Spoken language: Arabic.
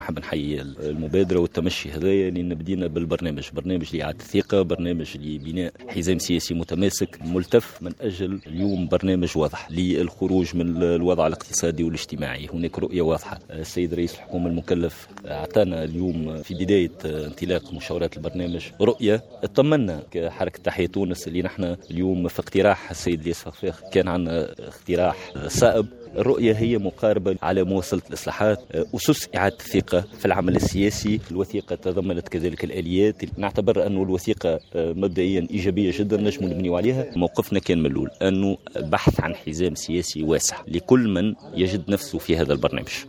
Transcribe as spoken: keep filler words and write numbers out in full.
نحب نحيي المبادرة والتمشي هذايا لأن بدينا بالبرنامج، برنامج لإعادة الثقة، برنامج لبناء حزام سياسي متماسك ملتف من أجل اليوم برنامج واضح للخروج من الوضع الاقتصادي والاجتماعي. هناك رؤية واضحة. السيد رئيس الحكومة المكلف أعطانا اليوم في بداية انطلاق مشاورات البرنامج رؤية. اطمنا كحركة تحيا تونس اللي نحن اليوم في اقتراح السيد ليس فخفاخ كان عندنا اقتراح صائب. الرؤية هي مقاربة على مواصلة الإصلاحات، أسس إعادة الثقة في العمل السياسي. الوثيقة تضمنت كذلك الآليات. نعتبر أن الوثيقة مبدئيا إيجابية جدا نجم نبنيو عليها. موقفنا كان من الأول أنه البحث عن حزام سياسي واسع لكل من يجد نفسه في هذا البرنامج.